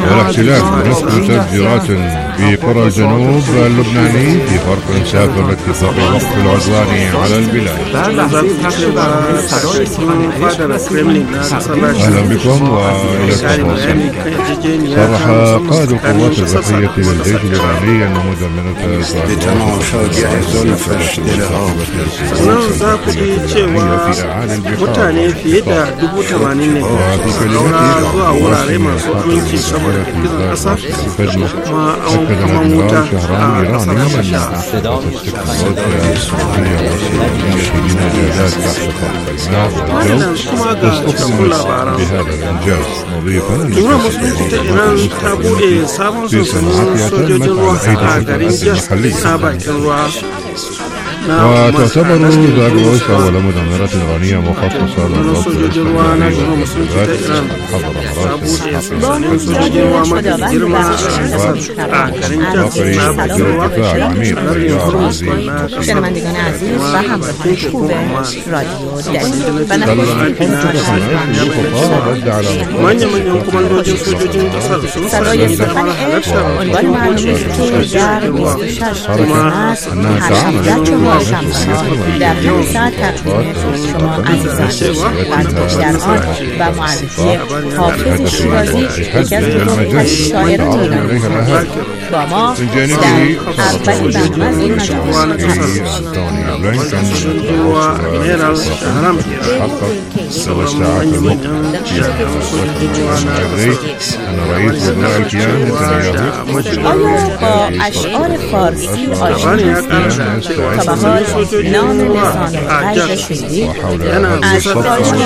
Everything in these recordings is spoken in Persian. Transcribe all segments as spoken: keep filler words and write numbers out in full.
والاختلاف بنسبة تفجيرات في قرى الجنوب اللبناني في فرق سافر لاتفاق وقف العدوان على البلاد. أهلا بكم وإلى التفاصيل. صرح قائد القوات البحرية للجيش الإيراني أن مدمرة mutane fiye da dubu tamanin ne saura zuwa wurare masu aminci saboda girgizar ƙasa kuma an kama wuta a ƙasar habasha. Wannan kuma ga cikakkun labaran. Jumhuriyar Musulunci ta Iran ta buɗe sabon sansanin sojojin ruwa a garin Jas na bakin ruwa. وتعتبر داغلوس أول مدمرة إيرانية مخصصة للضبط الاستخباري والتدريبات حضر شنوندگان عزیز و همراهان خوب رادیو دلیل صدای سخن عشق عنوان معلومه که در بیست و شش مارس هر شب چهار شنبه در همین ساعت تقدیم شما عزیزان برنامه در آن و معرفی حافظ شیرازی یکی از بزرگترین شاعران ایران با ما در اولین برنامه از این مجلس آیا با اشعار فارسی آشنا هستید؟ تا به حال نام لسان غیب شنیدید؟ از پایان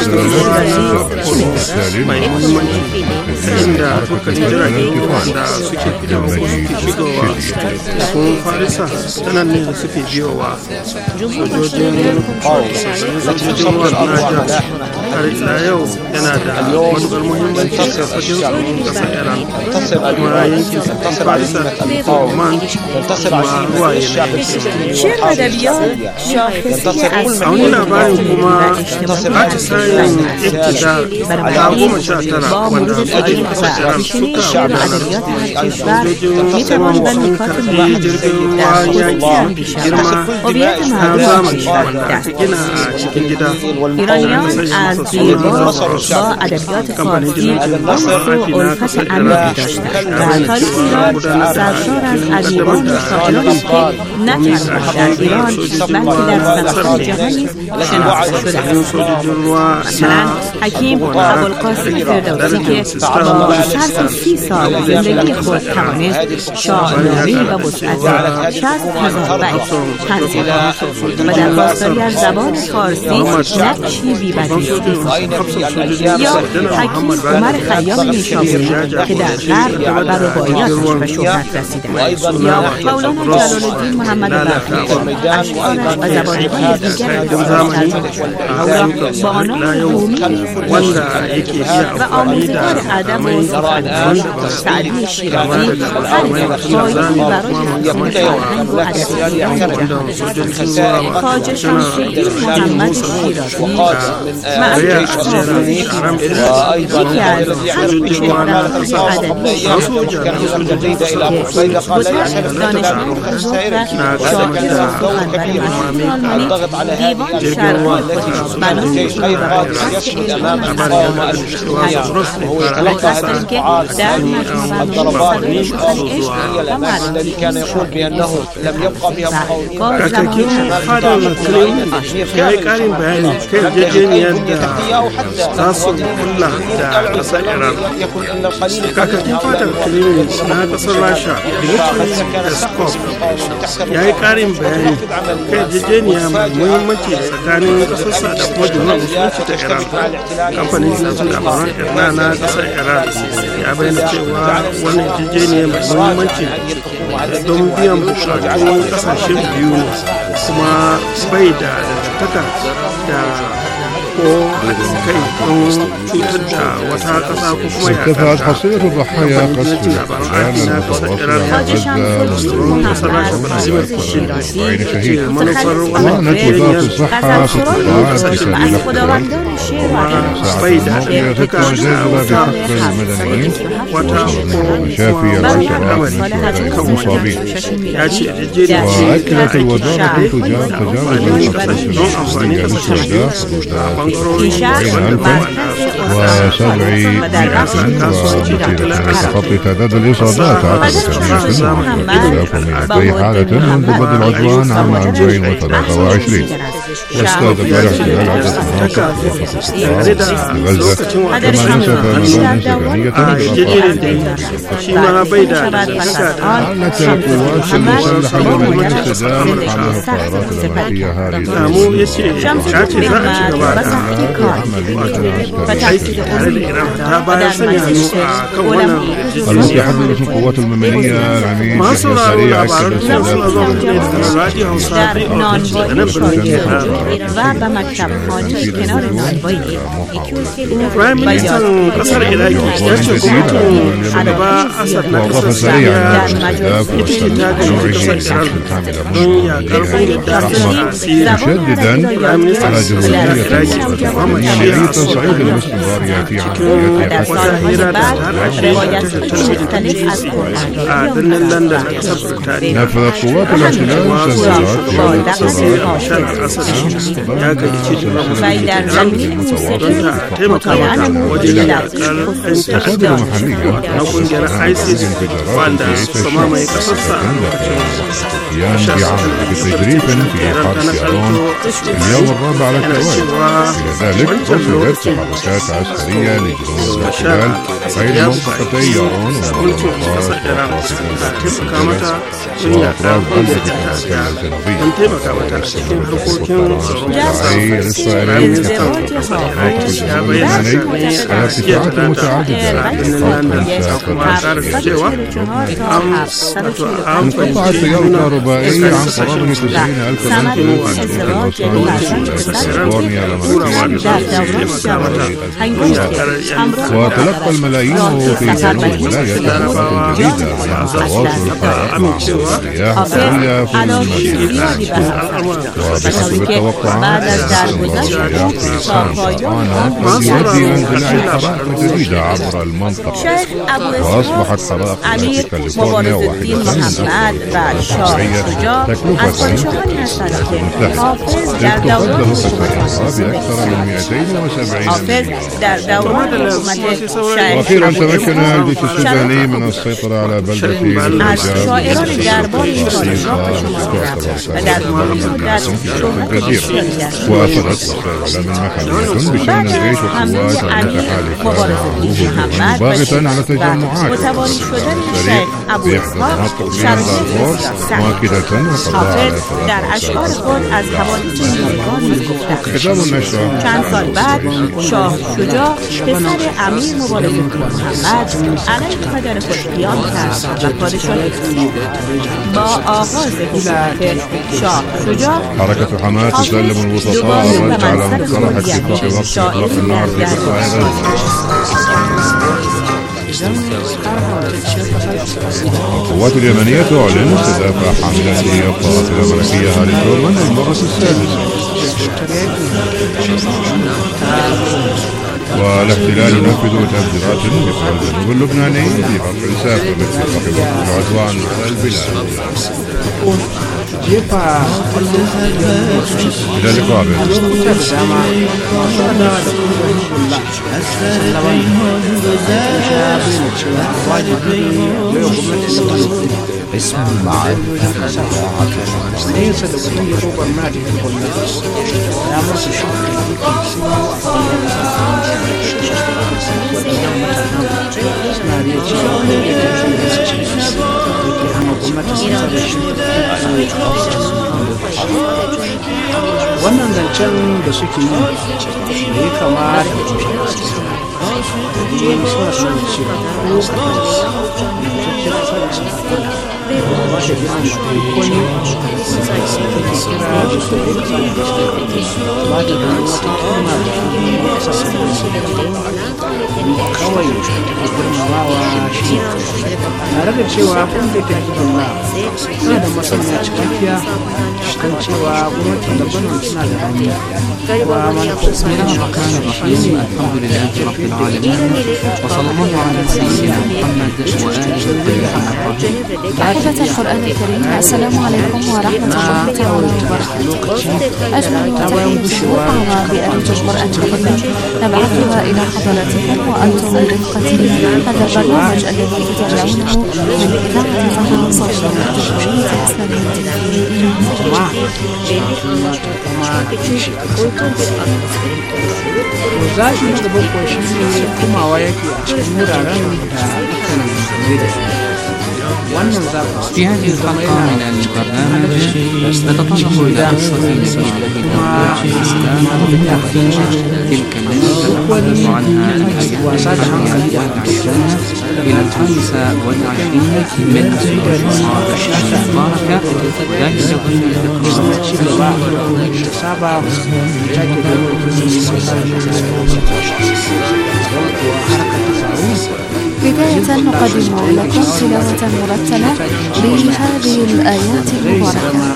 har ila yau yana da matuƙar muhimmanci a fagen tsaron ƙasar Iran kuma yankin Farisa Oman kuma ruwaye na شعر و ادبیات شاخصی از a wani labarin kuma atisayen ibtida ta goma sha tara wanda sojojin ƙasar Iran suka gudanar sojojin sun karɓi jirgin ruwa yaƙi girma na zamani wanda aka gina a cikin gida. ایرانیان از دیربا با ادبیات فارسی انس و الفت عمیقی داشتند و تاریخ ایران سرشار از ادیبان و شاعرانی است که نه تنها در ایران بلکه در سراسر جهان نیز شناخته شده‌اند. مثلا حکیم ابوالقاسم فردوسی که با صرف سی سال زندگی خود توانست شاهنامه‌ای با وسعت شصت هزار بیت تنظیم کند و در پاسداری از زبان فارسی نقشی بی‌بدیل یا حکیم عمر خیام نیشابوری که در غرب بر رباعیاتش به شهرت رسیدند یا مولانا جلال الدین محمد بلخی اشعارش و زبانهای دیگر همراه با آنان رومی و آموزگار ادب و سخنرانی سعدی شیرازی هر پایه‌ای برای تحسین فرهنگ و ادبیات ایران بودند. خواجه شمس‌الدین محمد شیرازی معروف حافظ یکی از هشت شهروران ادبی بزرگ دانشمند بزرگ و شاعر و سخنور مشهور آلمانی دیوان شرقی خودش بنای مراقبت علم قصد اینکه در مجموعه صدای سخن عشق و معرفی با زبان fadar Kremlin ya yi ƙarin bayani kan yarjejeniyar da za su kulla da ƙasar Iran. Kakakin fadar Kremlin na ƙasar Rasha, Dmitry Peskov, ya yi ƙarin bayani kan yarjejeniya mai muhimmanci tsakanin ƙasarsa da kuma jumhuriyar musulunci ta Iran. Kamfanin jinatun labaran Irna na ƙasar Iran ya bayyana cewa wannan yarjejeniya mai muhimmanci don biyan bukatun ƙasashen biyu ne kuma bai da dangantaka da ko kai don cutar da wata ƙasa ko kuma ya ارتفعت حصيلة ضحايا قصف الاحتلال المتواصل على غزة منذ أربعين شهيد. وأعلنت وزارة الصحة في اتصالات بسبيل احتلال مساعدة الموقع خطة جاذبة بحق المدنيين وشافي العشرات من المصابين. وأكدت الوزارة تجاوز تخطي تعداد الإصابات عدد في حالة منذ بدء العدوان عام ألفين وثلاثة وعشرين. واستهدف الاحتلال عدة مناطق في غزة كما نسف مباني سكنية. أعلنت القوات المسلحة اليمنية استهداف حمل الطائرات الأمريكية هذه العملية المتحدث باسم القوات المدنية العميد يحيى سريع أكد وأضاف سريعا الاستهداف مشددا على جهودية الوطنية لتصعيد الاستمرارية في عمليات نفذت قوات الاحتلال مصادر محلية قيام بعمل بتدريب في حرس يارون اليوم الرابع على التوالي. إلى ذلك رصدت تحركات عسكرية لجنود الاحتلال بين منطقتي يارون ومنطقة وأطراف غزة الجنوبية الإسرائيلي الإسرائيلي الارتفاعات المتعددة انقطع التيار الكهربائي عن قرابة تسعين ألف منزل كاليفورنيا الأمريكية. وتلقى الملايين في جنوب الولاية تحركات جديدة مع تواصل الحرائق مع الرياح القوية في المدينة. وبحسب التوقعات الرياح في صانع قد يؤدي إلى اندلاع الحرائق الجديدة عبر المنطقة. وأصبحت حرائق كاليفورنيا واحدة من الشرعية تكلفة بأكثر من مئتين وسبعين. وأخيرا تمكن الجيش السوداني من السيطرة على بلدة الجزيرة. وأفادت وسائل محلية بشأن الجيش وقوات المتحالفة باغتا على تجمعات الفريق بإحدى مناطق من دارفور مؤكدة وقضاء در اشعار خود از حوادث نیگان گفته کتاب النشر. چند سال بعد شاه شجاع پسر امیر مبارزه محمد علیه پدر خود قیام کرد و پادشاهی با آغاز حکومت شاه شجاع حركة حماس تسلم الوسطاء الرد على مقترح اتفاق وقف اطلاق النار في قطاع غزة. القوات اليمنية تعلن استهداف حاملة الطائرات الأمريكية هاري ترومان للمرة السادسة. والاحتلال ينفذ تفجيرات في الجنوب اللبناني لرفع السافر لاتفاق وقف العدوان على البلاد. إلى اللقاء. اسم المعرفة ليس لكل سوبر ماركت wannan zancen da suke yi da ya kamata domin suna son cewa ko a kan yantaccen ƙasa da sarakuna ba ba da gina su duk wani wanda take kira da su da ƙasa da gaske ba da gani wata kima da kuma ƙasashen da kawai take girmamawa shi tare da cewa kungiyar ta hizbullah tana da masaniya cikakkiya kan cewa gwamnatin lebanon suna da hanya kuma manufofin الرحمن الرحيم الحمد لله رب العالمين وصلى الله على سيدنا محمد وآله الطيبين. أحبة القرآن الكريم، السلام عليكم ورحمة الله تعالى وبركاته. أجمل تحية وطعمة بأريج القرآن الكريم نبعثها إلى حضراتكم وأنتم برفقة هذا البرنامج الذي تتابعونه من إذاعة طهران صوت الجمهورية zaɓi na gaban kuwa shi ne komawa yake a cikin wuraren da aka zai da wannan zaɓi في هذه الحلقة من البرنامج نتطرق إلى قصة نبي الله عليه السلام وتحقيق تلك التي تتحدث عنها الآيات الحادية والعشرين إلى الخامسة والعشرين من سورة المباركة ذلك ضمن الإقرار. بداية نقدم لكم تلاوة مرتلة بهذه الآيات المباركة.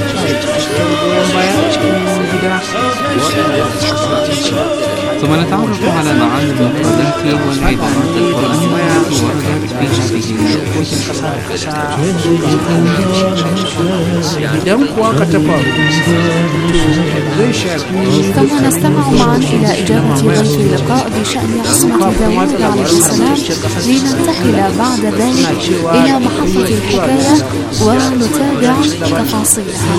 ثم نتعرف على معاني المفردات والعبارات القرآنية التي وردت في هذه. ثم نستمع معا إلى إجابة ضيف اللقاء بشأن عصمة داوود عليه السلام لننتقل بعد ذلك إلى محطة الحكاية ونتابع تفاصيلها.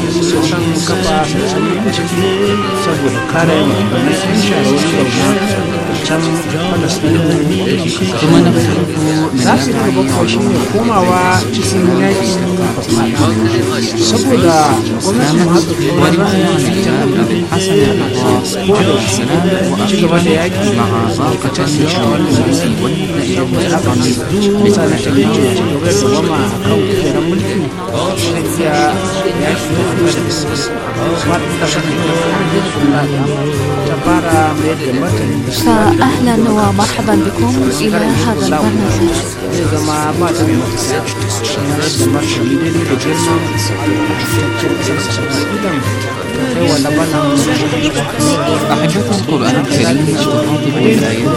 ثم نختلف من komawa cikin yaƙi saboda gwamnatin ورواية أبي الحسن الرضاص عليه السلام وأخيرا مع باقة الشمال والنبي والأقرب مثل تجيب وما كوكب ملكي فأهلا ومرحبا بكم إلى هذا البرنامج. أحبة القرآن الكريم تخاطب الآيات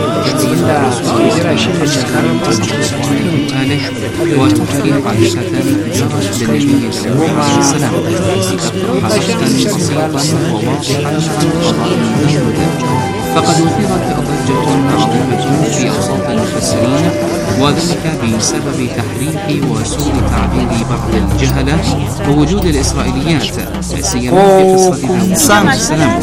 آله وتحكي عائشة جرت بالنبي داود عليه السلام حديثا بسيطا وواضحا عن قضاء المنهج. فقد أثيرت ضجة عظيمة في أوساط المفسرين وذلك بسبب تحريف وسوء تعبير بعض الجهلة ووجود الإسرائيليات سيما في قصة داود عليه السلام.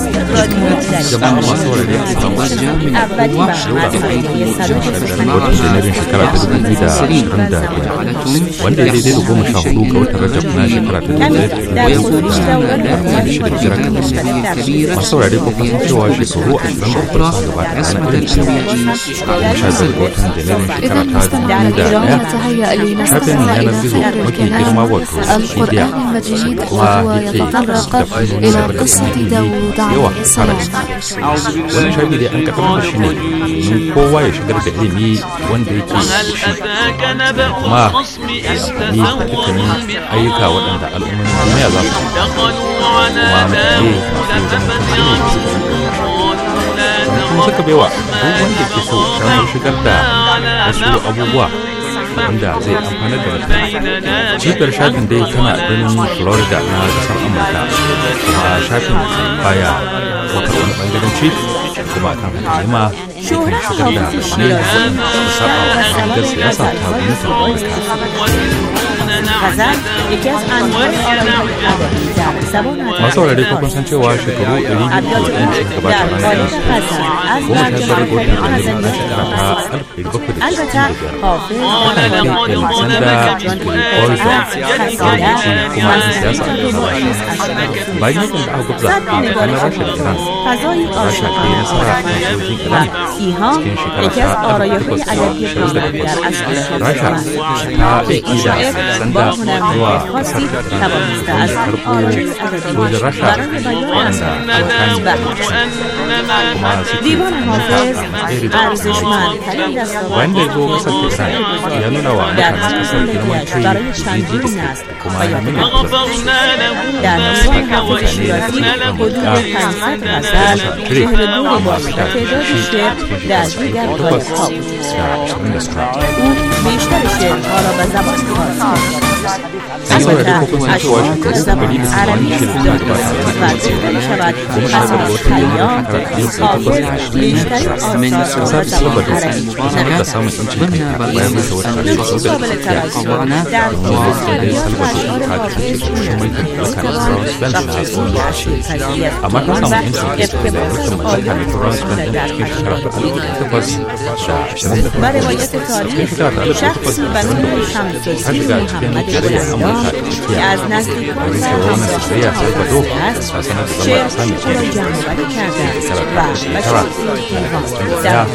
كانت الضجة من القوة بحيث جرت معها بعض المفسرين وجعلتهم يحكمون بشيء ويقولون لا يجب الجهاد النبي الكبير وينشر الشهرة عصمة الأنبياء على السلم. إذا مستمعينا الكرام نتهيأ لنستمع إلى خير الكلام القرآن المجيد وهو يتطرق إلى قصة داود عليه السلام. wani shafi dai an kaddamar da shi ne domin kowa ya shigar da ilimi wanda yake shi kuma ya amfani da dukkanin ayyuka waɗanda al'umman duniya za su kuma mutane masu suka baiwa duk wanda ke so damar shigar da wasu abubuwa wanda zai amfanar da mutum. Cibiyar shafin dai tana birnin Florida na ƙasar Amurka kuma shafin baya wakar wani ɓangaranci kuma kan nema kan shigar da bayanai da saba wa hangar siyasa ta gwamnatin Amurka. غزل یکی از انواع آرای‌های ادبی در زبان masu saurare ko kun san cewa shekaru ɗari biyu da suka gabata a ranar yau goma sha biyar ga watan Fabrairu na shekara ta alif ɗari bakwai da casa'in da biyar aka haifi Alexander Bolshoi marubuci kuma ɗan siyasa a ƙasar Rasha. Bayan yakin da aka gwabza tsakanin Rasha da Iran, Rasha ta yi nasara kan sojojin Iran cikin shekara ta alif ɗari takwas da ashirin da takwas. Rasha ta aiki da Alexander zuwa ƙasar Iran domin karɓo sojin Rasha waɗanda alkani kuma suke دیوان حافظ ارزشمندترین wanda ya zo kasar Tehran ya nuna wa mutanen kasar girman kai jiji da kai kuma ya nuna در دیوان حافظ شیرازی حدود پانصد غزل، چهره‌نور با تعداد شعر در دیگر پایه‌ها بود. او بیشتر شعرها را به زبان فارسی البته اشعار به زبان عربی صورت و گفته می‌شود از خیام حافظ بیشترین آثار را به زبان عربی نقد قابل توجه در ادبیات و اشعار حافظ و روایت تاریخ شخصی به نام شمس‌الدین محمد بلندام که از نزدیکان و همسایگان حافظ است شعرهایی را جمع‌آوری کرده و به شکلی دیوان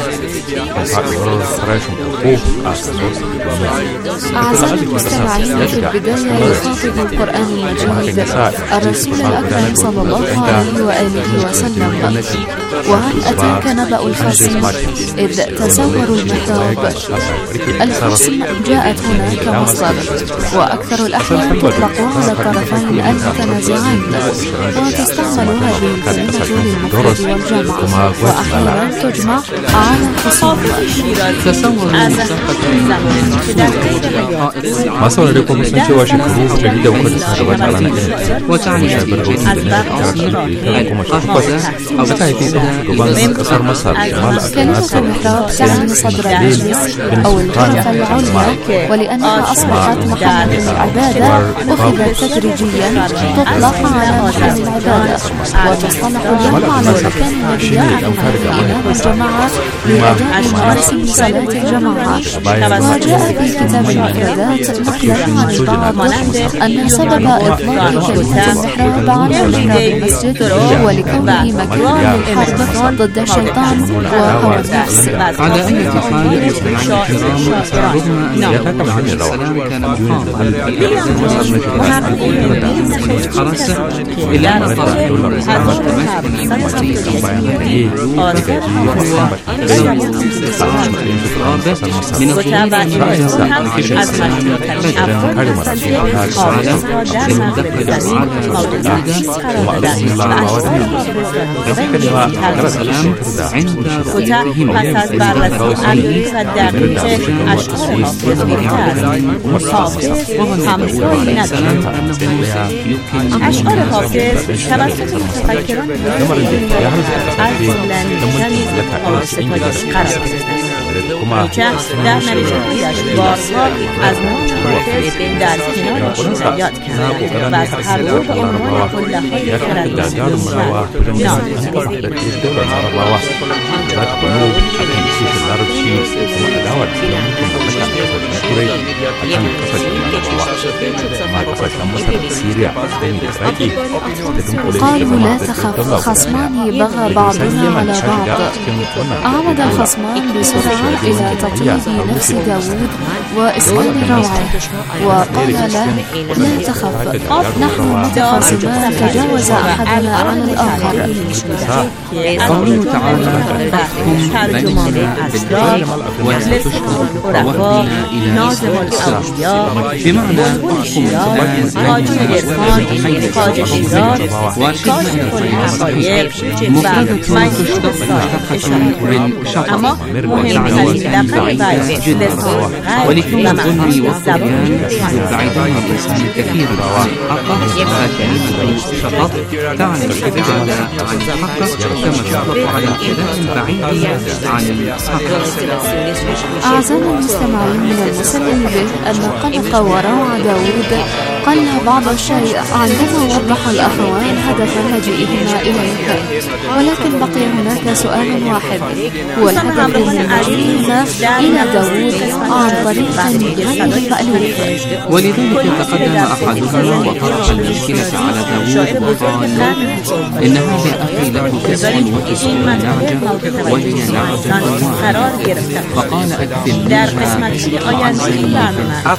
أعزائي المستمعين، في البداية يخاطب القرآن المجيد الرسول الأكرم صلى الله عليه وآله وسلم: وهل أتاك نبأ الخصم إذ تسوروا المحراب. الخصم جاءت هنا كمصدر، وأكثر الأحيان تطلق على الطرفين المتنازعين، وتستعمل هذه الكلمة للمفرد والجمع، وأحيانا تجمع على الخصوم. masu saurare kuma sun cewa shekaru ɗari da uku da suka gabata a ranar irin wata hanyar birnin da na shekara ta kuma sha takwas aka haifi tsohon shugaban ƙasar masar jamal abdel nasser أو الغرفة العليا، ولأنها أصبحت محل العبادة أخذت تدريجيا تطلق على محل العبادة، وتصطلح اليوم على المكان الذي يعمل الإمام والجماعة لأداء مراسم صلاة الجماعة. وجاء في كتاب المفردات نقلا عن البعض أن سبب إطلاق كلمة المحراب على محراب المسجد ولكونه مكان للحرب ضد الشيطان وهوى النفس. على أي حال يستمع الكرام رغم أن يعقوب عليه السلام كان مقاما والحرس إلا أن طرح هذا اشعار حافظ توسط متفکران از جمله آسفایی قرار گرفت. نیچه در نوشته‌هایش بارها از نام حافظ در کنارش یاد کرد و از هر دو به عنوان قله‌های خردمندی نام برده. قالوا لا تخف، خصمان بغى بعضنا على بعض. عمد الخصمان بسرعة إلى تطيب نفس داود وإسكان روعه، وقال له لا تخف، نحن متخاصمان تجاوز أحدنا عن الآخر. قوله تعالى: ترجمان الأسرار وتشكر ووهبنا إلى بمعنى حاجی عرفان، خواجه شیراز، کاشف الحقایق و منصور صالح اشاره. اما مهمترین بعيدة جدا، ولكون الظلم والطغيان يبعدان الإنسان كثيرا عن الحق، فكلمة شطط تعني الابتعاد عن الحق كما تطلق على ابتعاد بعيد عن الحق. أعزائنا المستمعين، من المسلم به أن قلق وروع داود قل بعض الشيء عندما وضح الأخوان هدف مجيئهما إليك، ولكن بقي هناك سؤال واحد، هو الهدف من مجيئهما إلى داود عن طريق غير مألوف. ولذلك تقدم أحدهما وطرح المشكلة على داود وقال: إن هذا أخي له تسع وتسعون نعجة وهي نعجة واحدة، فقال أكفلنيها بمعنى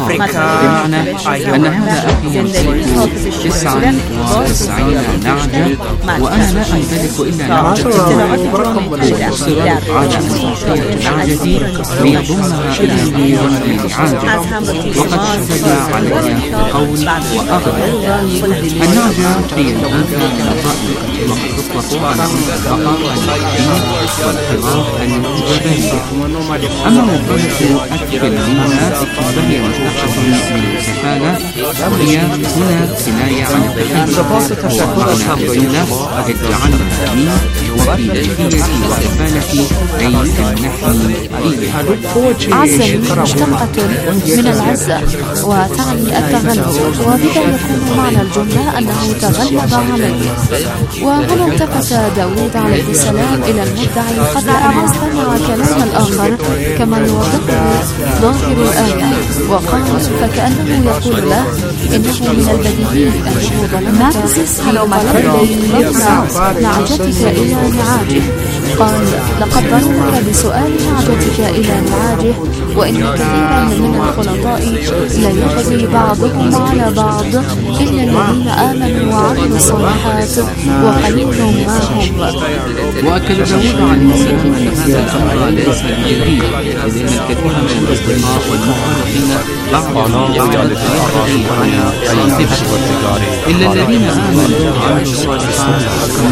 أن هذا أخي يمتلك تسعا وتسعين نعجة وأنا لا أمتلك إلا نعجة واحدة، فأصر على أن أعطي نعجتي ليضمها إلى نعاجة، وقد شدد علي بقول وأغلب. النعجة هي الأنثى من الرأي، وقد تطلق على البقاء العينين والخراف الجبلية. أما مقولة أكفلنيها فهي مشتقة من الكفالة، وهي هنا كناية عن التكلف، ومعنى الجملة اجعلها لي وفي ملكيتي وكفالتي أي تمنحني إياها. عزة مشتقة من العزة وتعني التغلب، وبذا يكون معنى الجملة أنه تغلب عليه. وهنا التفت داود عليه السلام إلى المدعي قبل أن يستمع كلام الآخر كما يوضحه ظاهر الآية، وقال فكأنه يقول له إنه من البديهي أنه ظلمك حينما تبدي يمنع نعجتك إلى نعاجه. قال لقد ظلمك بسؤال نعجتك إلى نعاجه، وإن كثيرا من الخلطاء لا يقضي بعضهم على بعض إلا الذين آمنوا وعملوا الصالحات وقليل ما هم. وأكد داود عليه السلام أن هذا الأمر ليس جديد، لأن الكثير من الأصدقاء والمخالفين بعضهم يعرض الذي على الصفة إلا الذين آمنوا وعملوا الصالحات.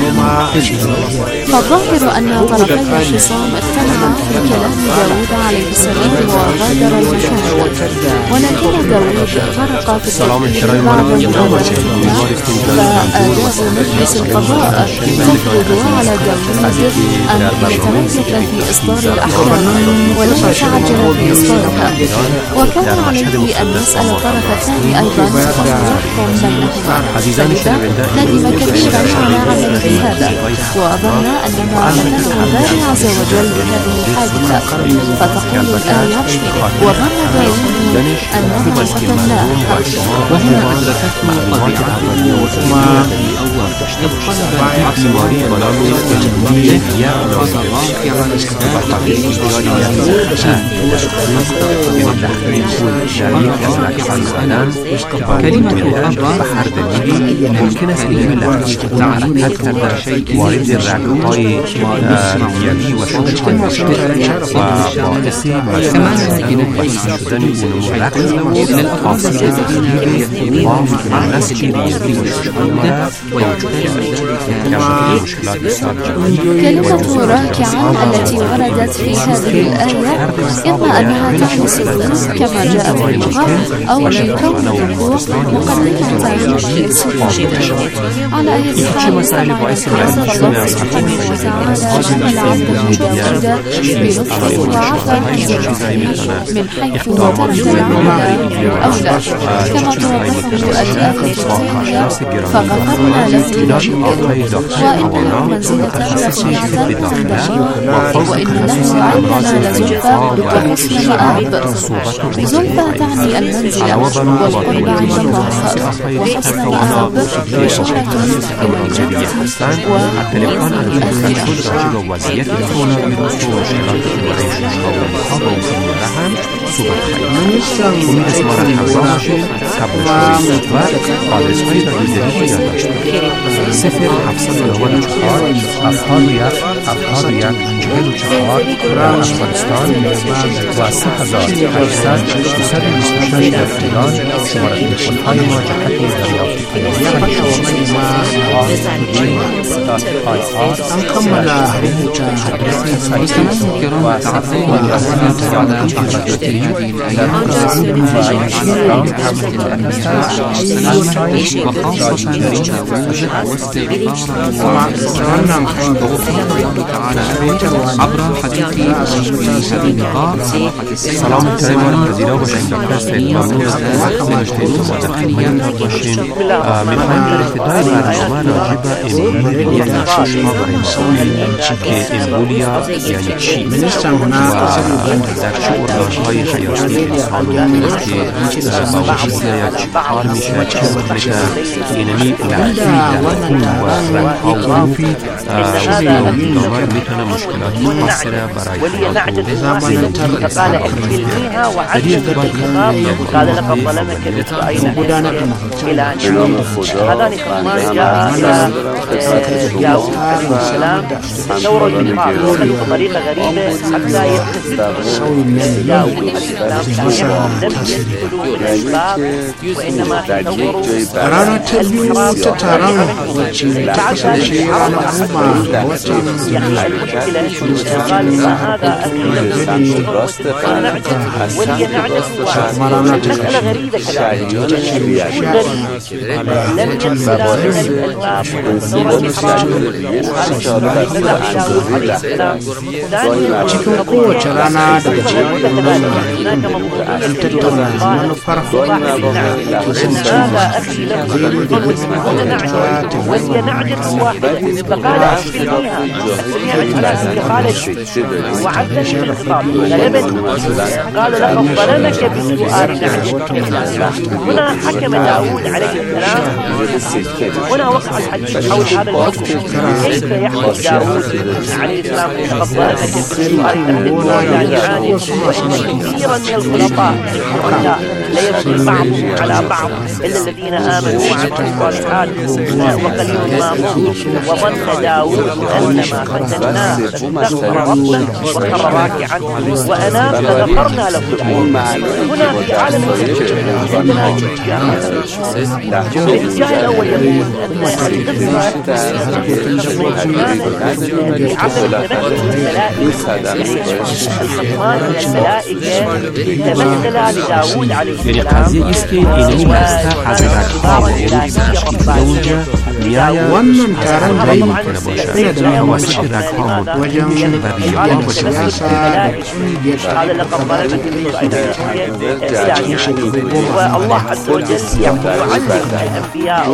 فالظاهر أن طرفي الخصام اقتنعا بكلام داود عليه السلام وغادر المشاهد، ولكن داود غرق في التفكير بعد مغامرتهما، فآداب مجلس القضاء تفرض على داود أن يتمسك في إصدار الأحكام ولا يتعجل في إصدارها، وكان عليه أن يسأل الطرف الثاني أيضا ويحكم بينهما. فلذا ندم كثيرا على عمله هذا، وأظن أن ما عمله الباري عز وجل بهذه الحادثة. فتقول الآية وظن داود أنه فتناه. وهنا أدركته طبيعته وسماه الأول، إذ طلب باعتباره ونظره يأخذ راكعا كلمة الأرض ممكن استعمالها تعريف أكثر شيء وارد الرعاية يلي وشوش وقاسي كما يمكن أن شدني ونمركز إن الأفراد الذين يتبعون الناس الذين يشعرون ويجتمع كلمة راكعا التي وردت في هذه الآية إما أنها تعني السجود كما جاء في اللغة، أو لكون الوقوف مقدمة للسجود. على أي حال الله سبحانه وتعالى جمل عبده داود بلطفه وعفى عن ذنوبه من حيث ترك العمل أولى، كما توضحه الآية الثانية فغفرنا له وإنه منزلة رفيعة تنبغي، وإن له عندنا لزلفى وحسن مآب. زلفى تعني المنزلة والقرب عند الله، وحسن مآب إشارة إلى الجنة والنعيم الآخرة. سفر حفصة الأول أفضل أفرادیت چهل و چهار در افغانستان و سه هزار هشتصد و بیست و شش در ایران شماره تلفن‌های ما جهت دریافت پیام انكمل عبر حقيقي هذا اللقاء سلام الكريم والجزيرة وشكرا سيد ممنون من أن ارتداء برنامه راجبة إمبوليا نشوشما برنامه كإمبوليا يعني چی و در چه ارگانهای حیاتی انسان که با وجود یک کار میشه که مثل اینمی لحظی در خون و رنگها و روفی دامر میتونه مشکلاتی مؤثره برای حیات و زندگی انسان در این ارتباط قال لقد ظلمك بسؤالك إلى أن هذان كمان جاء داود عليه السلام دور الإنفاق بطريقة غريبة حتى يتخذ داود عليه السلام لم يدخلوا الأسباب وإنما تدوروا رانا تبيو تتاران وتشي شيء رانا هما يخلع المشكلة قال ما هذا أكل ولي نعجز مسألة غريبة كذلك لم ينسى من الأسباب cikin kowace rana daga cikin tattauna farko وهي نعجز واحدة فقال أكفلنيها وعدني بالخطاب غلبني قال لقد ظلمك بالسؤال نعجز. هنا حكم داود عليه السلام. هنا وقع الحديث حول هذا الحكم كيف يحكم داود عليه السلام لقد ظلمك بالسؤال نعجز. وإن كثيرا من الخلطاء لا يبغي بعضهم على بعض إلا الذين آمنوا وعملوا الصالحات وقليل ما هم. وظن داود أن ما فتناه استغفر ربه وخر راكعا وأناب فغفرنا له. هنا في عالم عندنا الاتجاه الأول يقول أن الخطمان لداود عليه السلام. قضیه است که اینمی بسته از رگ‌ها و عروق که میآید wannan taron da yi میتونه باشه توسط رگ‌ها متوجه میشه و ریه‌ها با siyasa da والله عز وجل يعلم الأنبياء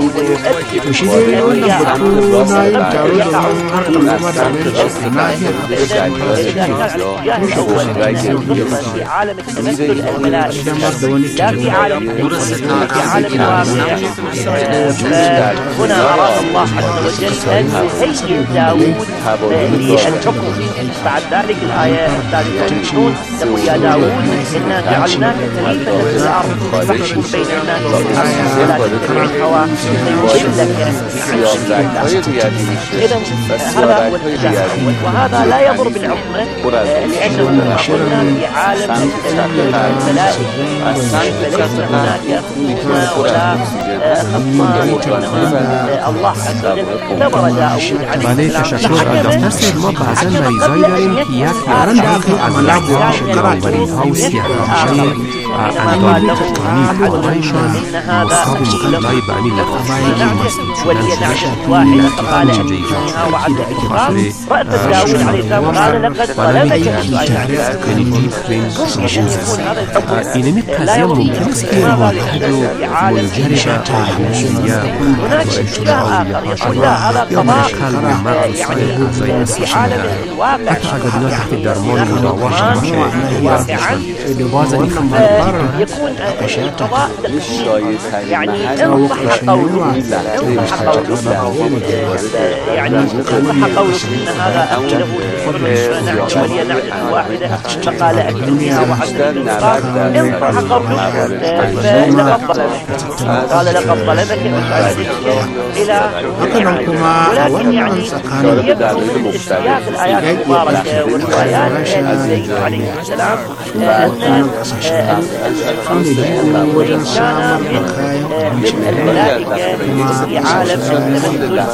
في عالم التمثل الملائكة لا في عالم في عالم الواقع. هنا أراد الله عز وجل أن يهيئ داود للحكم. بعد ذلك الآية الثالثة تقول يا داود إنا جعلناك خليفة في الأرض فاحكم بين الناس بالحق ولا تتبع الهوى فيضلك عن سبيل الله. إذا هذا هو الاتجاه الأول، وهذا لا يضر بالعظمة لأنه قلنا في عالم الملائكة فليس هناك حكمة ولا خصمان، وإنما الله عز وجل اختبر داود عليه السلام. دکتر سید ما بعضا مریضایی داریم که یک مرچه از لبها گرانبریها و سیاه‌های اندامی تکتانی کارهایشان مصاب مقلای به امیل لطفایی مسئول شدن شدن واحد فقال أنها وعد الإكرام. رأت داود عليه السلام قال لقد ظلمك اینمی قضیه ممکن است که ملحد و منجرد آیونیه و اشتراعی هاشون یا قلب مرد صالح اعضای نسخشن حتی اگر اینا تحت درمان مداواشن باشه یا باشن باز این خطر يكون القضاء يعني إن صح قوله إن صح قوله يعني إن صح قوله إن هذا أكله نعم ولي نعجة واحدة فقال أكلنيها وعدني بالقاف إن صح قوله فلقد ظلمك قال لقد ظلمك إلى ولكن يعني يبدو من سياق الآيات المباركة والروايات النبي عليه السلام أن كان من الملائكة في عالم التمثل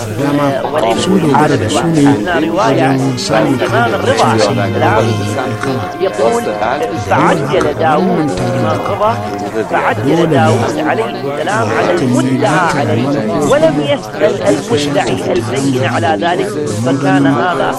ولكن رواية الإمام الرضا عليه السلام يقول فعجل داود الإمام الرضا فعجل داود عليه السلام على المدعى عليه ولم يسأل المدعي البين على ذلك فكان هذا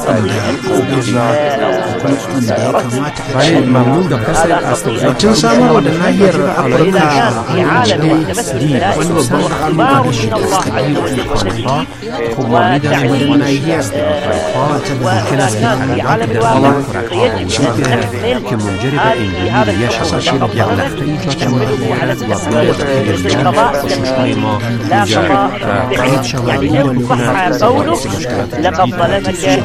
وإذا كان في عالم يتمثل الملائكة اختبار من الله عز وجل وتعليم وإذا كان في عالم الواقع يجب أن نحمل هذه هذا الشيء على القضاء لا قضاء يعني إن صح قوله لقد ظلمك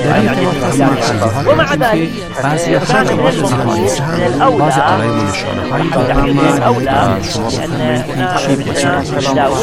ومع ذلك كان من الأولى يعني من الأولى أن هنا داود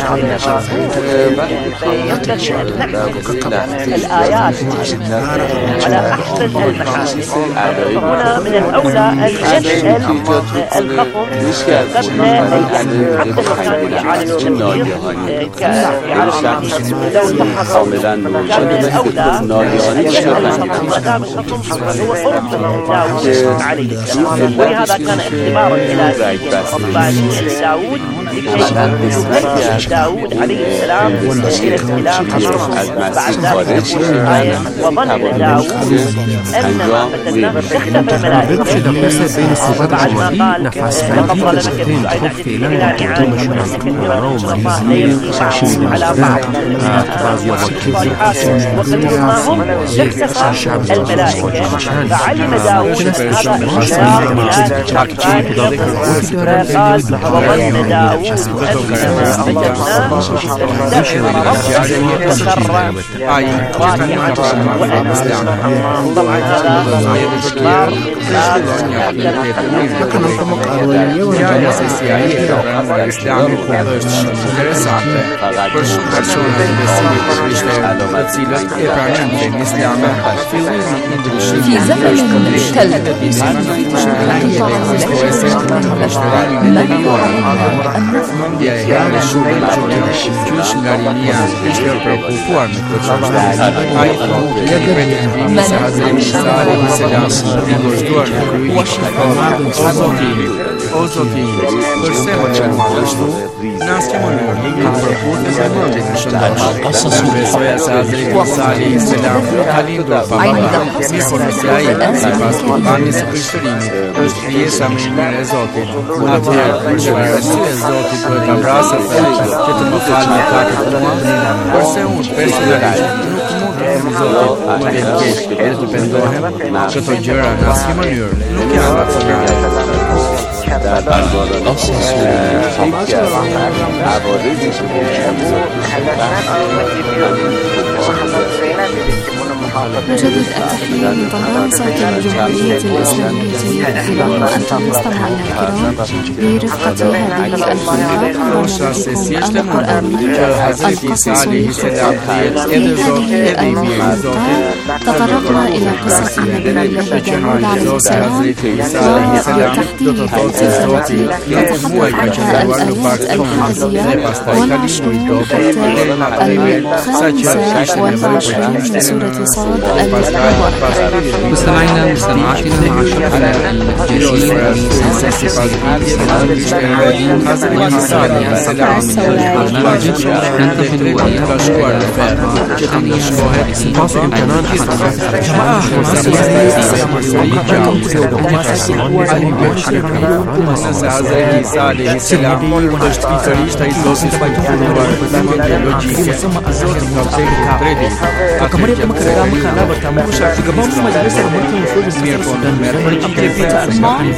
فينبغي أن نحكم الآيات على أحسن المحاسن هنا من الأولى أن يسأل الخصم قبل حتى لو كان في عالم التفسير في عالم لو صح قوله كان من الأولى أن يسأل الخصم ما دام الخصم هو قرب داود عليه السلام ولهذا كان اختبارا إلهيا ربانيا لداود لكي داود عليه السلام إلى استلام أمره بعد ذلك تقول الآية وظن داود أنما فتناه اختفى الملائكة بعد ما قال لقد ظلمك بسوء إلى نعام كثيرا من الشرفاء ليمشي بعضهم على بعض وقليل ما هم اختفى الملائكة فعلم داود هذا اختبار فقال وظن داود أنما فتناه تسرع راكعا طبعا هذا في زمن الكلب që të gjëra në asnjë mënyrë nuk janë racionale. نجدد التحليل من ضمان صوت الجمهورية الإسلامية الكرام أنتم مستمعين الكرام برفقة هذه الفقرة برنامجكم القرآني القصص الحكيمية المخالطة تطرقنا إلى قصة النبي الله داود عليه السلام وتحديد التفسيرات تتحدث عنها الآيات الحمزية والعشرون حتى الخامسة والعشرين من سورة صاد مستمعينا مستمعاتنا مع شرحنا الجزيل من سلسلة ننتقل إلى to kamar yadda muka riga muka labarta muku shugaban majalisar mulkin sojin kasar Sudan Abdul Fattah al-Burhan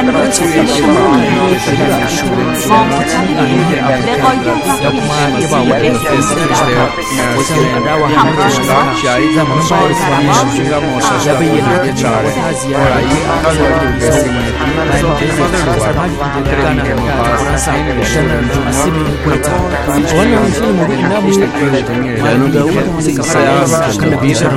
da kuma yaba waɗanda ke da wajen adawa hamar da shiga zamanin bawar kwami ya bayyana cewa wata ziyara yi a kasuwar da sau bayan da ya kasar hajji da gana da faransa da shanar asimi kurta wannan shi ne mutum namu malu da wuta suka fara kan da bishar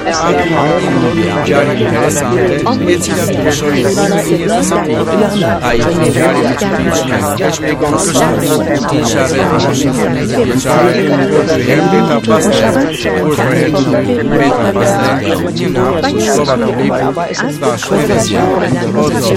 jari da rasa ya ci da bishar da rasa a yi da jari da cikin shi ne ya shi mai gwamnati da share da shi ne ya share da yadda ta basta ko da yadda ta basta da soba da lipo da Швеция, Розов,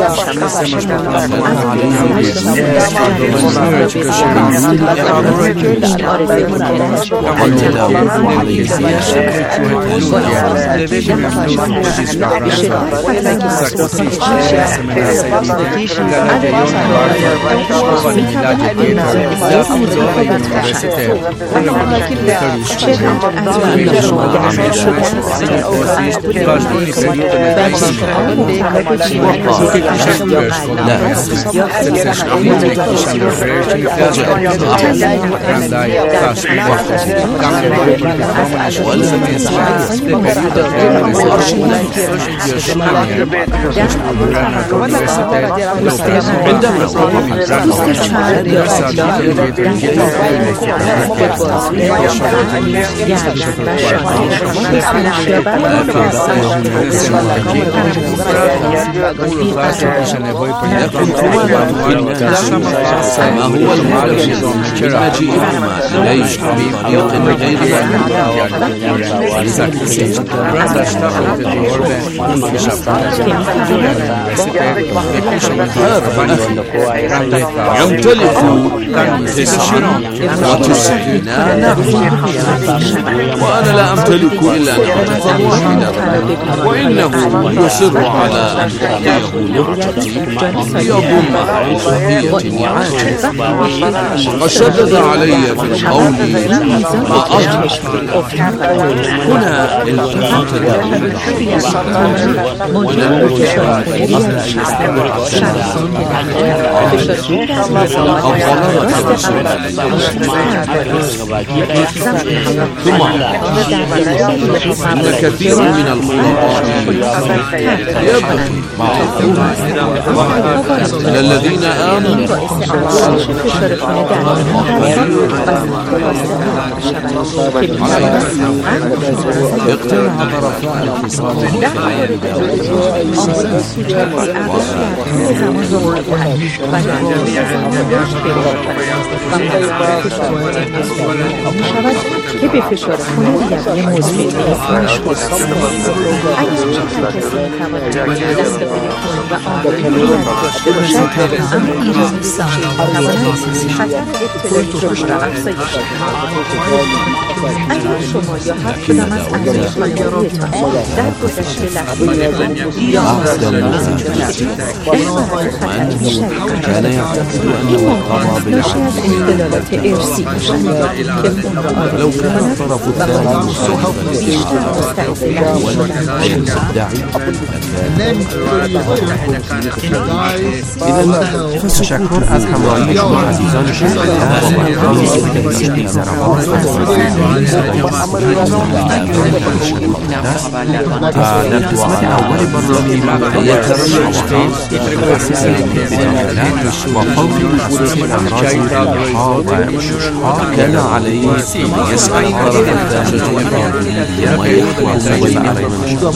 ما هو المعرض بمجيئهما إليه بطريق غير يمتلك تسعا وتسعين نعمة وأنا لا أمتلك إلا نعمة واحدة وإنه يصر على أن يقول ليضمها بقية نعاته وقد شدد علي في القول وأضرب هنا التفت ولم الضرورة بالرسول ثم إن كثيرا من الخلطاء يبقي إلى الذين آمنوا اقترح طرفان الاقتصاد که به فشار خونریزی مزمن نیست مشکل اگر چند کسی میتواند دست به خون و آمادگی داشته باشد تا امر ایران تواند خطر ابتلای را افزایش اگر شما یا هر کدام از اندیشمندانتان در گذشته لحظه یا كان يعتقد أنه قضى بالعدل ارسی لو كان الطرف الثاني إذا تشكر از همراهی شما عزیزان در قسمت اول برنامه مقاله وقول خصوص أمراض الإلحاد والشحناء كان عليه أن يسأل طرف الدهشة الإبراهيمية ويحوى عليه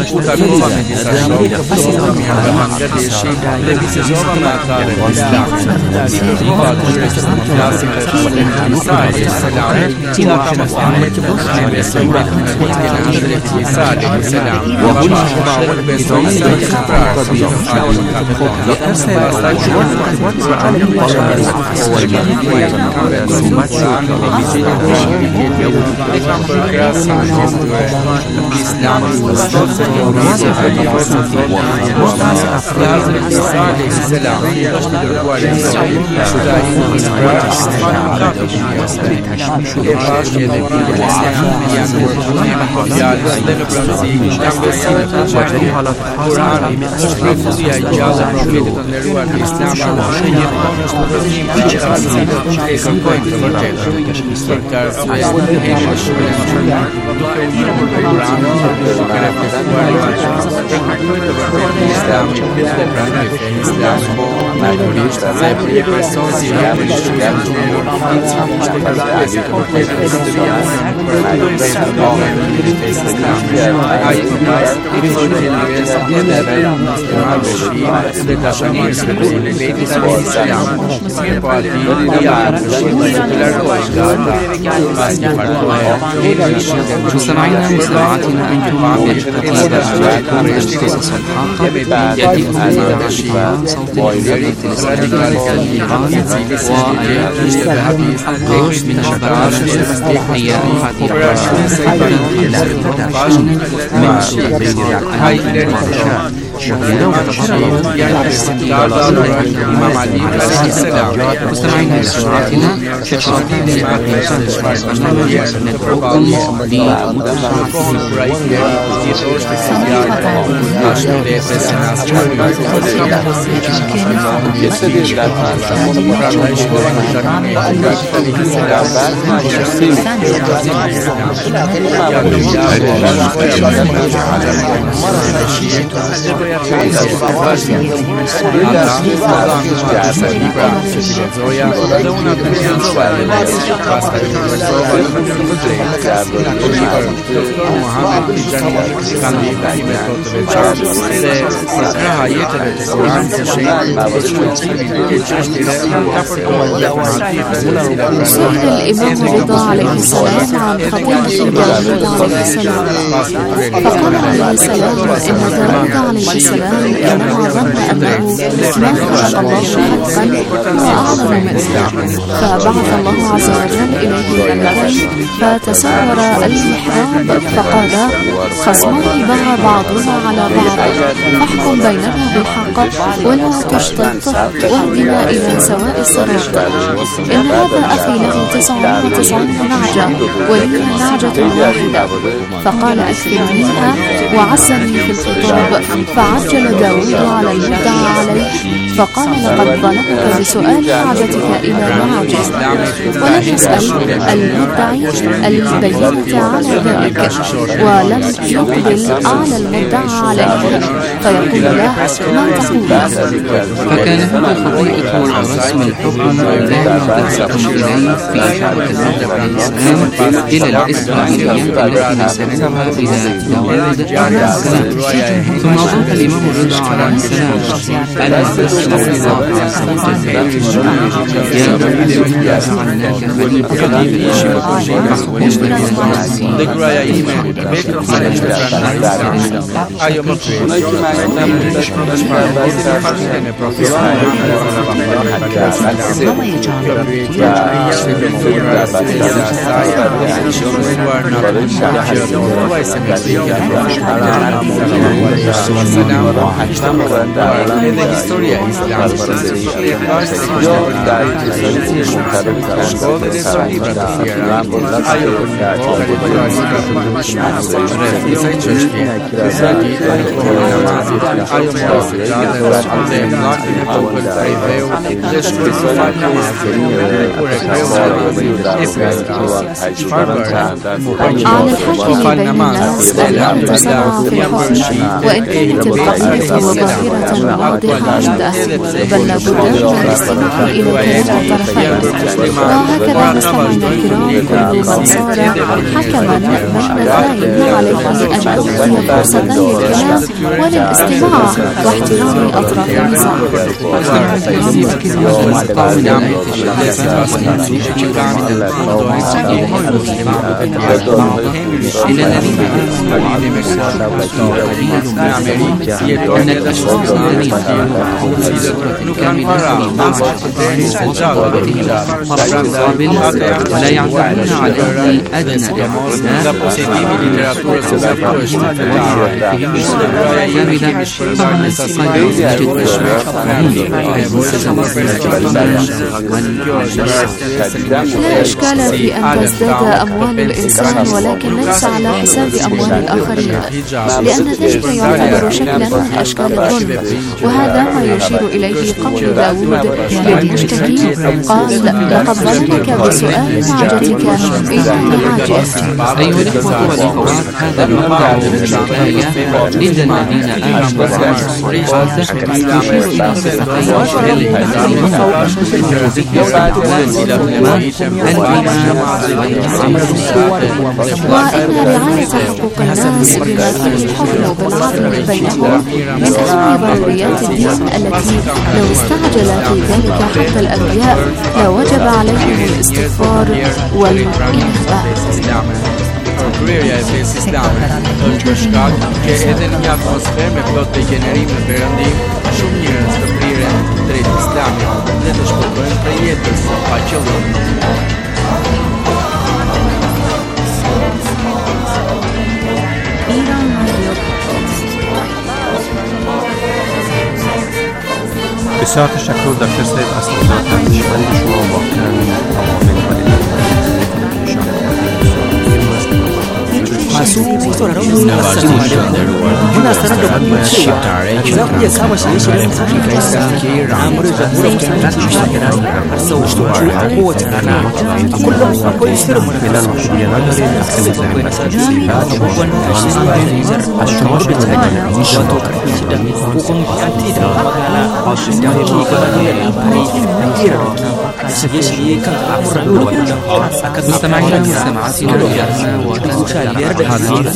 وهنا مستمعينا مستمعاتنا أنتم برفقة برنامج قصص الحق يأتيكم من نشر صوت الجزيرة الإسلامية لإيران وآيات الحلقات من برنامج أيام الحادية عشر من شيء بين الرعاية والرشاد ولو تقرب الاستقلال الإمام علي عليه السلام. مستمعينا مستمعاتنا شكرا لبرنامج ندعوكم سئل الإمام رضا عليه السلام عن خطيئة داود عليه السلام، فقال عليه السلام إن داود عليه السلام إنما ظن أنه ما خلق الله حقا وأعلم منه، فبعث الله عز وجل إليه ملكين فتساور المحراب فقال: خصمان بغى بعضنا على بعض فاحكم بيننا بالحق ولا تشطط واهدنا إلى سواء الصراط. إن هذا أخي له تسع وتسعون نعجة ولي نعجة واحدة، فقال أكفلنيها وعزني في الخطاب، فعجل داود على المدعى عليه فقال: لقد ظلمت بسؤال نعجتك إلى نعجة، ولم يسأل المدعي البينة على ذلك ولم يقبل على المدعى عليه فيقول له: ما تقول؟ فكان هذا خطيئة ورسم الحكم الذي دعاكم إليه في إشارة الهدف الإسلام إلى الإسرائيليات التي سندها إلى داود عليه السلام. ثم أضاف الإمام الرضا عليه السلام أن الرسول الله عز وجل يا نبي جعلناك خليفة في الأرض مخرجا للناس على الحاكم بين الناس أن يتسامحوا في الحكم وإن كانت القضية ظاهرة واضحة عنده، بل لابد من الاستماع إلى كلام الطرفين. وهكذا مستمعينا الكرام كل من صار حكما من الغايب عليه أن يعطي فرصة للكلام وللاستماع واحترام أطراف النزاع. إلى الذين آمنوا وعملوا الصالحات قليل من أن الأشخاص الذين يقومون بصورة كاملة في بعض وصفاته الطرف القابل ولا يعتمدون عليه أدنى اعتماد كاملة طبعا قد يوجد تشويش لا إشكال في أن تزداد أموال الإنسان، ولكن ليس على حساب أموال الآخرين، لأن ذلك يعتبر شكلا من أشكال الظلم. وهذا ما يشير إليه قول داود للمشتكي، قال: لقد ظلمك بسؤال حاجتك إلى عاجز. أيها الإخوة والأخوات، هذا الموضع من الآية إلا الذين آمنوا وعملوا الصالحات يشير إلى صفتين للذين وإن رعاية حقوق الناس بما فيه الحكم بالعدل بينهم من أهم ضروريات الدين التي لو استعجل في ذلك حق الأنبياء لوجب عليهم الاستغفار والإنابة. Kryerja e fesë islame është për shkak që edhe në një atmosferë me plot degenerim në perëndim, shumë njerëz të priren drejt islamit dhe të shpëtojnë prej jetës pa qëllim. بسیار تشکر دکتر سید اسدالله دانشمند شما واقعا عوامل و masu sauraron mu assalamu alaikum muna sanar da kuma cewa za ku iya kama shirye-shiryen sashen Hausa na Amurka da Musulunci ta Iran har sau hudu a kowace rana. A kullum akwai shirin mu na kasuwa a kasance bakwai na safe da abubuwan da shi zuwa Nijar a kamar Birtaniya wato karfe shida ko kuma biyanti da magana da ke gabatar da labarai na hira da shirye-shirye kan al'amuran yau da kullum a kan مستمعينا سماعتنا وجهنا وتنشر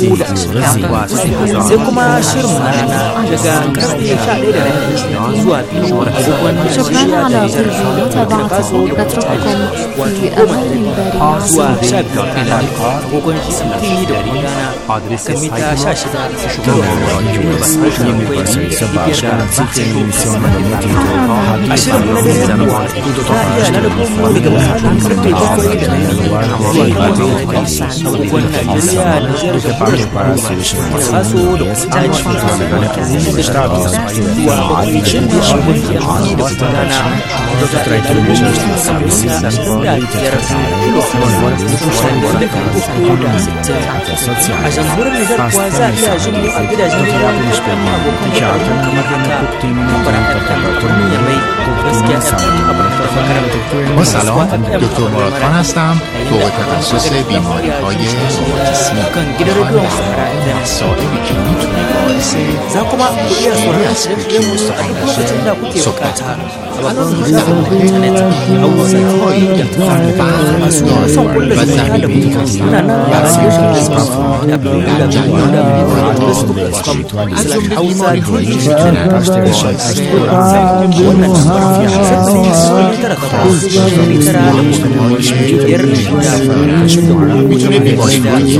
sai kuma shirin rana daga karfe sha ɗaya da rabi zuwa biyu agogon شكرا على طيب متابعتكم، نترككم في أمان البارحة zuwa sha biyu ila agogon G M T da kuma Ghana kan mita sha shida a shirin na dare na iya na rubun mu daga misalin karfe bakwai da rabi zuwa agogon Najeriya da Nijar da Burkina Faso da kuma Chad zuwa bakwai da rabi agogon G M T da kuma Ghana da za a yi talabijin da sabisa da biyar a jamhuriyar Nijar kuwa za a iya jin mu a gidajen rediyo abokan jama'a kamar haka makarantar ya mai gaskiya با سلام، دکتر مراد خان هستم، فوق تخصص بیماری های روماتیسمی. مسائلی که میتونه باعث شیری از فکر مستقیم صحبت الان در اینترنت آموزش‌هایی که فهم از دارو و زمینه‌ای هستند برای اسپافان در جریان بیماری از جمله بیماری‌هایی که میتونن باعث میتونه بیماری‌هایی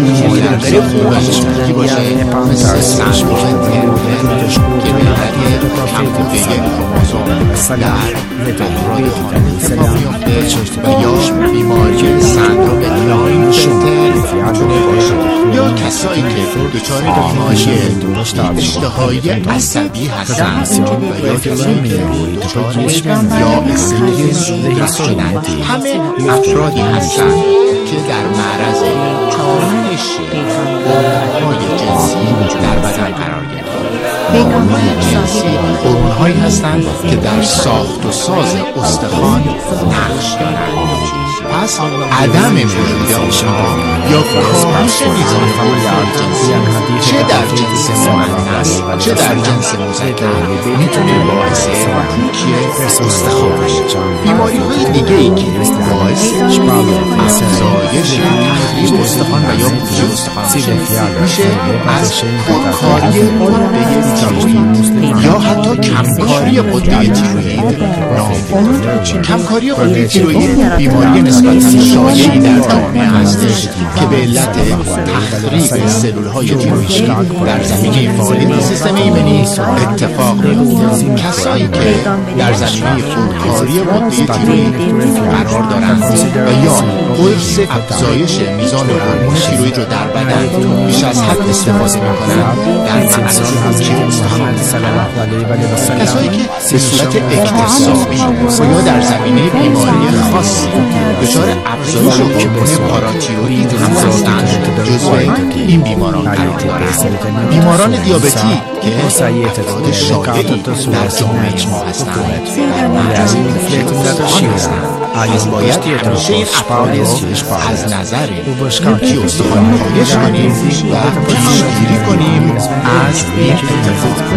که باشه مثل سم که به دلیل کمبود کروموزوم در افراد حامل اتفاق میفته و یا بیماری سندروم لاینفلتر میتونه باشه یا کسایی که دچار بیماری اشتهایی عصبی هستند و یا کسایی که دچار یا اسکلروز هستند. همه افرادی هستند که در معرض چالش هورمون‌های جنسی در بدن قرار گرفتند. هورمون‌های جنسی هورمون‌هایی هستند که در ساخت و ساز استخوان نقش دارند. پس عدم وجود آنها یا کاهش میزان فعالیت جنسی چه در جنس مؤنث چه در جنس مذکر میتونه باعث پوکی استخوان بشه. بیماری‌های دیگه‌ای که باعث افزایش تخریب استخوان و یا پوکی استخوان میشه از خودکاری قده تیروئید یا حتی کمکاری قده تیروئید نام برد. کمکاری قده تیروئید بیماری نسبتاً شایعی در جامعه هستش که به علت تخریب سلول‌های تیروئید در زمینه فعالیت سیستم ایمنی اتفاق میفته. کسایی که در زمینه خودکاری قده تیروئید قرار دارند و یا قرص افزایش میزان هورمون تیروئید رو در بدن بیش از حد استفاده میکنند در معرض که کسایی که به صورت اکتسابی و یا در زمینه بیماری خاصی دچار افزایش هورمون پاراتیروئید هستند جزو این بیماران قرار دارند. بیماران دیابتی که افراد شایعی در جامعه ما هستند در معرض از باید همیشه این افراد از نظر پوکی استخوانی خواهش کنیم و پیشگیری کنیم از این اتفاق.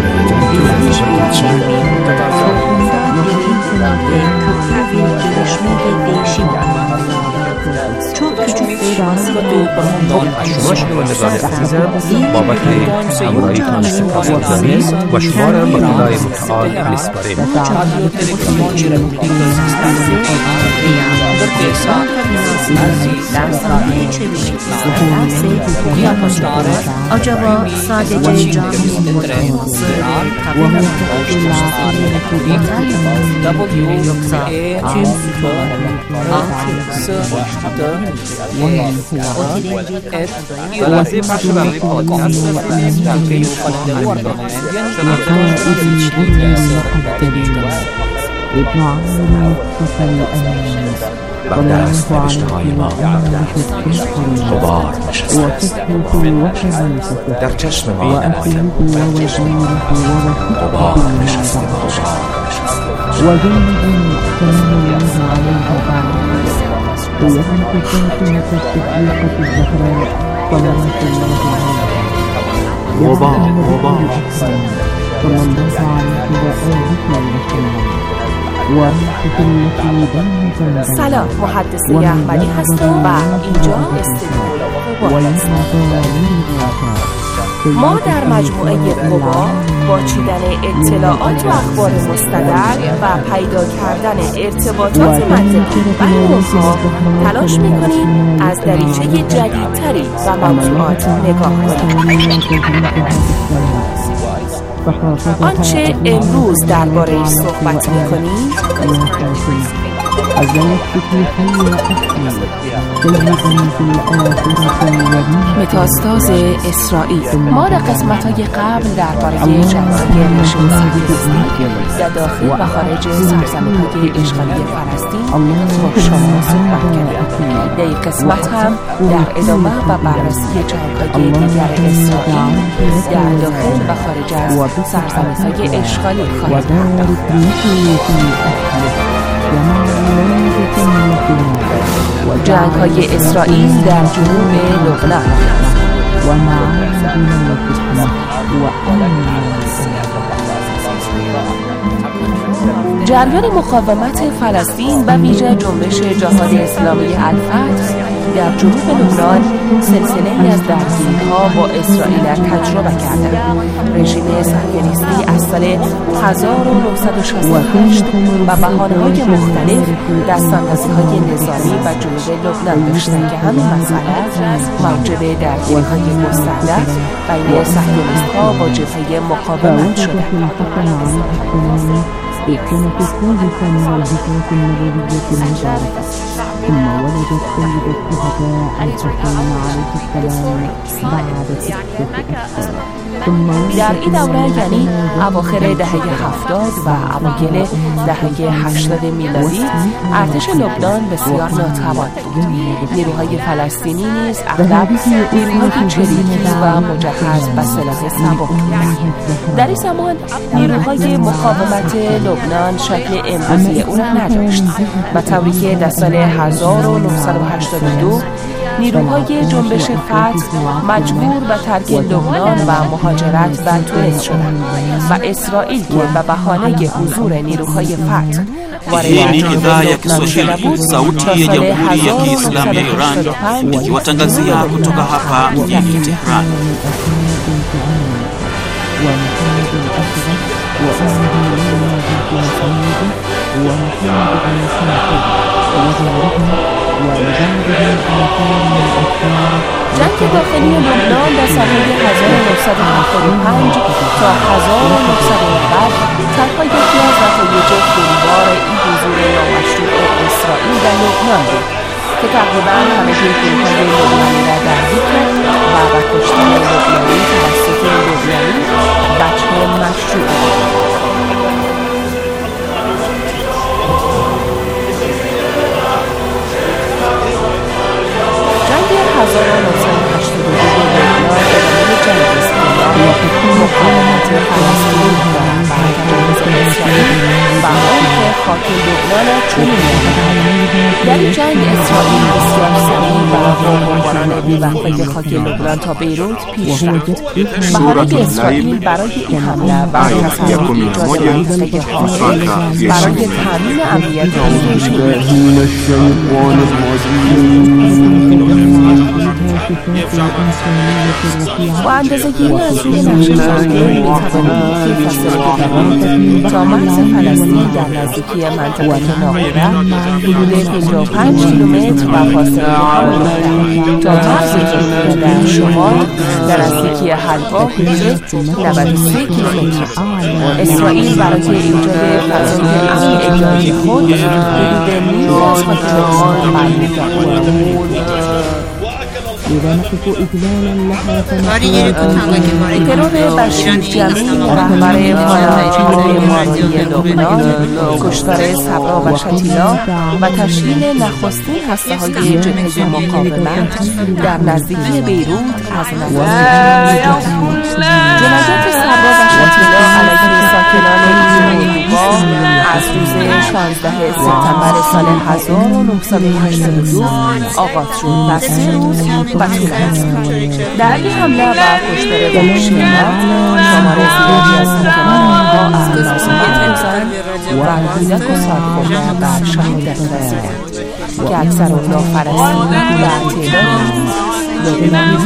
شما شنوندگان عزیزم بابت همراهیتان سپاس گزاریم و شما را به خدای متعال می‌سپاریم. Acaba sadece canlı yoksa وظیفه برای پادکست بسازیم تنبیه کننده و بر دست نوشته‌های ما غبار نشسته در چشم ما نمایم غبار نشسته غبار غبار سلام، محدثه احمدی هستم و اینجا استودیو قبا است. ما در مجموعه قبا با چیدن اطلاعات و اخبار مستند و پیدا کردن ارتباطات منطقی بین اونها تلاش می‌کنیم از دریچه جدیدتری و موضوعات نگاه کنیم. آنچه امروز درباره‌اش صحبت می‌کنیم متاستاز اسرائیل. ما در قسمت‌های قبل درباره جنگ‌های رژیم صهیونیستی در داخل و خارج سرزمین‌های اشغالی فلسطین با شما صحبت کردیم. در این قسمت هم در ادامه و بررسی جنگ‌های دیگر اسرائیل در داخل و خارج از سرزمین‌های اشغالی خواهیم پرداخت. جنگ‌های اسرائیل در جنوب لبنان. جریان مقاومت فلسطین و ویژه جنبش جهاد اسلامی الفتح در جنوب لبنان سلسله‌ای از درگیری‌ها با اسرائیل تجربه کردند. رژیم صهیونیستی از سال هزار و نهصد و شصت و هشت و بهانه‌های مختلف دستاندازی‌های نظامی و جنوب لبنان داشتند که همین مسئله موجب درگیری‌های مستعد بین صهیونیست‌ها با جبهه مقاومت شده. كانت الثالثة من الهجرة النبوية المباركة ثم ولدت سيدة الشهداء الحسين عليه السلام بعد ستة أشهر. در این دوره یعنی اواخر دهه هفتاد و اوایل دهه هشتاد میلادی ارتش لبنان بسیار ناتوان بود. نیروهای فلسطینی نیز اغلب نیروهای چریکی و مجهز به سلاح سبک بودند. در این زمان نیروهای مقاومت لبنان شکل امروزی او را نداشت و طوری که در سال هزار و نهصد و هشتاد و دو نیروهای جنبش فتح مجبور به ترک لبنان و مهاجرت به تونس شدند و اسرائیل که به بهانه حضور نیروهای فتح Hii ni idhaa ya Kiswahili, sauti ya Jamhuri ya Kiislamu ya Iran, ikiwatangazia kutoka hapa mjini Tehran. جنگ داخلی لبنان در سالهای هزار و نهصد و هفتاد و پنج تا هزار و نهصد و نود تنها یکی از نتایج خونبار این حضور نامشروع اسرائیل در لبنان بود که تقریبا همه پیکرهای لبنانی را درگیر کرد و به کشتن لبنانی توسط لبنانی وجه مشروع بود. هزار و نهصد و هشتاد و دو لبنان ادامه جنگ اسرائیل مقاومت فلسطین و تجاوز اسرائیل و آنکه خاک لبنان چنین می‌دهد. در این جنگ اسرائیل بسیار سریع و با بمباران بی‌وقفه خاک لبنان تا بیروت پیش رفت. بهانه اسرائیل برای این حمله و تصرف ایجاد منطقه حائل برای تامین امنیت و اندازه‌گیری از روی نقش فلسطین می‌توانید که فاصله دوام تا مرز فلسطین در نزدیکی منطقه ناقوره حدود پنجاه و پنج کیلومتر و فاصله دوام تا مرز ترکیه در شمال در نزدیکی حلبا حدود نود و سه کیلومتر. اسرائیل برای ایجاد فضای امن اداری خود حدود نیمی از خاک لبنان معلوم کرد. ترور بشیر جمیل رهبر فعال مالی لبنان، کشتار صبرا و شتیلا و تشکیل نخستین هسته‌های جبهه مقاومت در نزدیکی بیروت از نظر جنایات صبرا و شتیلا علیه ساکنان این اردوگاه از روز شانزده سپتامبر سال هزار و نهصد و هشتاد و دو آغاز شد و سه روز و طول کشید. در این حمله و کشتار وحشیانه شمار زیادی از ساکنان آنها از ناسزا گذشتند و کودک و سالخورده بر شهادت رسیدند که اکثر آنها فلسطینی و تعدادی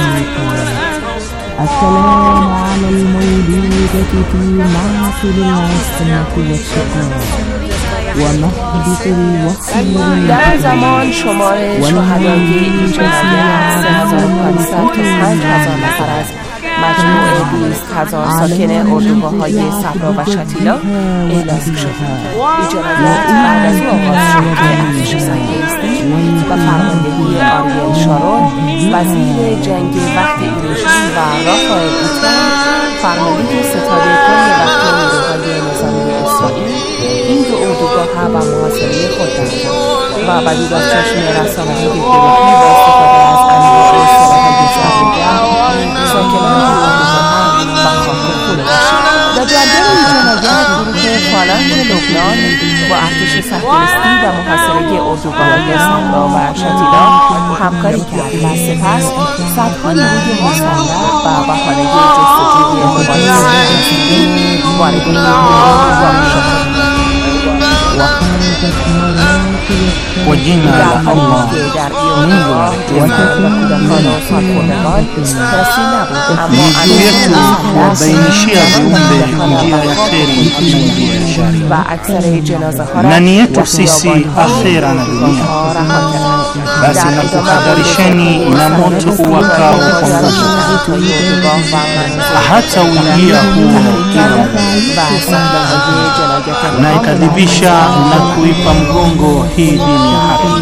السلام على المولودة في معسل العصمة والشقاء ومهبط الوصل. در زمان شمار شهدای این جنایت سه هزار و پانصد تا پنج هزار نفر از مجموع بیست هزار ساکن اردوگاه‌های صبرا و شتیلا اعلام شد. این جنایت بعد از آغاز شد که ارتش صهیونیستی و فرماندهی آریل شارون وزیر جنگ وقت ایرشی و رافائل ایتن فرمانده ستاد کل وقت نیروهای نظامی اسرائیل این دو اردوگاه و محاصره خود کردند و بدید از چشم رسانه‌های گروهی و استفاده از انواع سلاح‌های ضربه‌گر ساکنان اردوگاه‌ها و خاک خود در جریان این جنایت گروه فالانگ لبنان با ارتش صهیونیستی و محاصره اردوگاه‌های صبرا و شتیلا همکاری کرد و سپس صدها نیروی مسلح و بهانه جستجوی مبارزه فلسطینی وارد این اردوگاه شدند. وجينا لله miji yetu kuwabainishia viumbe njia ya kheri na njia ya shari, na ni yetu sisi akhera na dunia. Basi nakuhadharisheni na moto uwakao kwa moto, hata ujia huo kila na ikadhibisha na kuipa mgongo hii dini ya haki,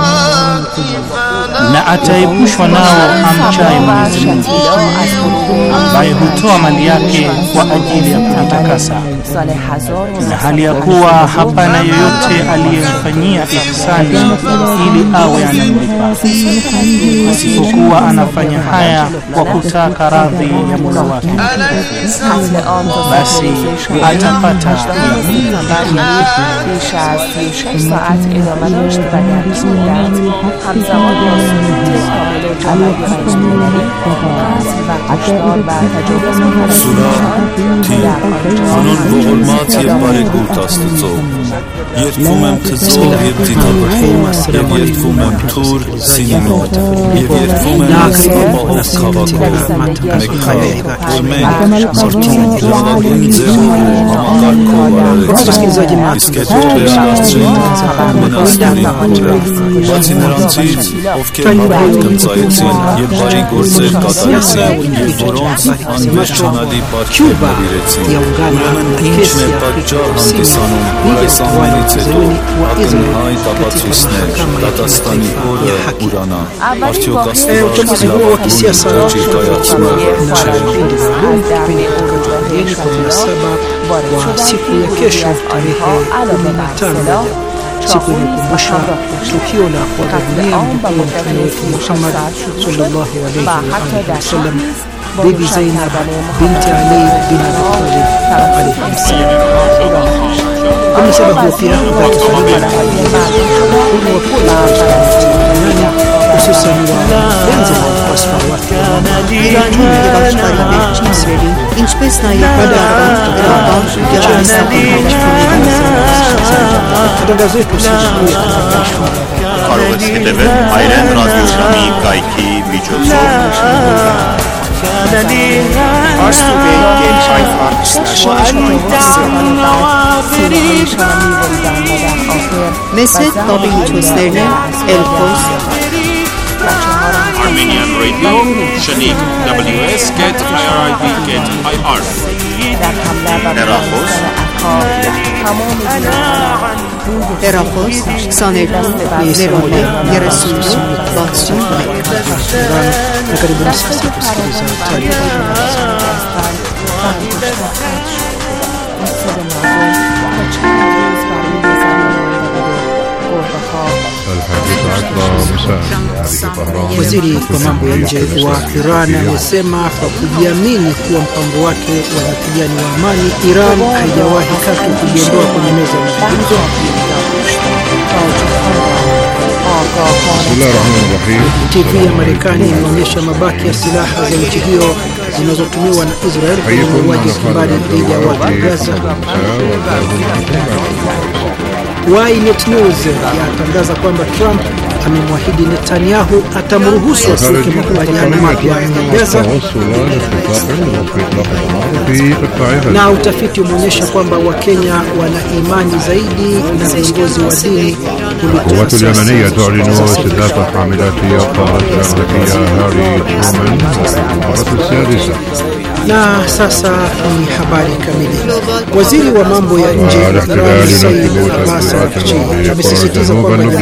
na ataepushwa nao amchaye Mwenyezi Mungu, ambaye hutoa mali yake kwa ajili ya kujitakasa, na hali ya kuwa hapana yoyote aliyemfanyia ihsani ili awe anamlipa, isipokuwa anafanya haya kwa kutaka radhi ya Mola wake. Basi atapata بیش از شش ساعت ادامه داشت و در این مدت همزمان با Հանուն ողորմած և բարեգութ Աստծո, երդվում եմ թզով և դիտավորում, և երդվում եմ թուր սինինոտ, և երդվում եմ ապահով քաղաքով, մեկ խայով, որ մենք սրտում լավագույն ձևով ու համակարգով արարեցին, իսկ հետ վերադարձրին մենասներին հորը, բացի նրանցից, ովքեր հավատ կնծայեցին և բարի գործեր կատարեցին, և որոնց անվերջանալի պարգև նվիրեցին, ուրեմն ինչն է պատճառ հանդիսանում, որ այս ամենից հետո ակնհայտ ապացույցներ դատաստանի օրը ուրանա, արդյոք Աստված լավագույն ոճի կայացնող չէ։ siku ya kesho tarehe kumi na tano siku inakumbusha tukio la kuadhimisha mtume wetu Muhammad sallallahu alayhi wasallam bibi Zainab binti Ali bin Abi Talib alayhi salam. Kwa sababu pia hususan wapenzi wa wasfa wake ինչպես նաև պատահական կարող եք հետևել հայրեն ռադիոյի կայքի միջոցով Մեզ հետ կապի միջոցներն են Elpos Armenian Radio, Shanik, W S, get I R I B, get I R. Erafos. Erafos, քսաներկու երեսունը, երեսունը, բացսունը. Waziri wa mambo ya nje wa Iran amesema kwa kujiamini kuwa mpango wake wa mapigano wa amani, Iran haijawahi katu kujiondoa kwenye meza ya mazungumzo. T V ya Marekani inaonyesha mabaki ya silaha za nchi hiyo zinazotumiwa na Israel kwenye mauaji ya kimbari dhidi ya watu wa Gaza. Ynet News yatangaza kwamba Trump amemwahidi Netanyahu atamruhusu asiweke makubaliano mapya na Gaza. Na utafiti umeonyesha kwamba Wakenya wana imani zaidi na viongozi wa dini kuliko القوات اليمنية تعلن استهداف حاملات الطائرات الأمريكية هاري ترومان المرة السادسة. Na sasa ni habari kamili. Waziri wa mambo ya nje wa Iran Said Abbas Araghchi amesisitiza kwamba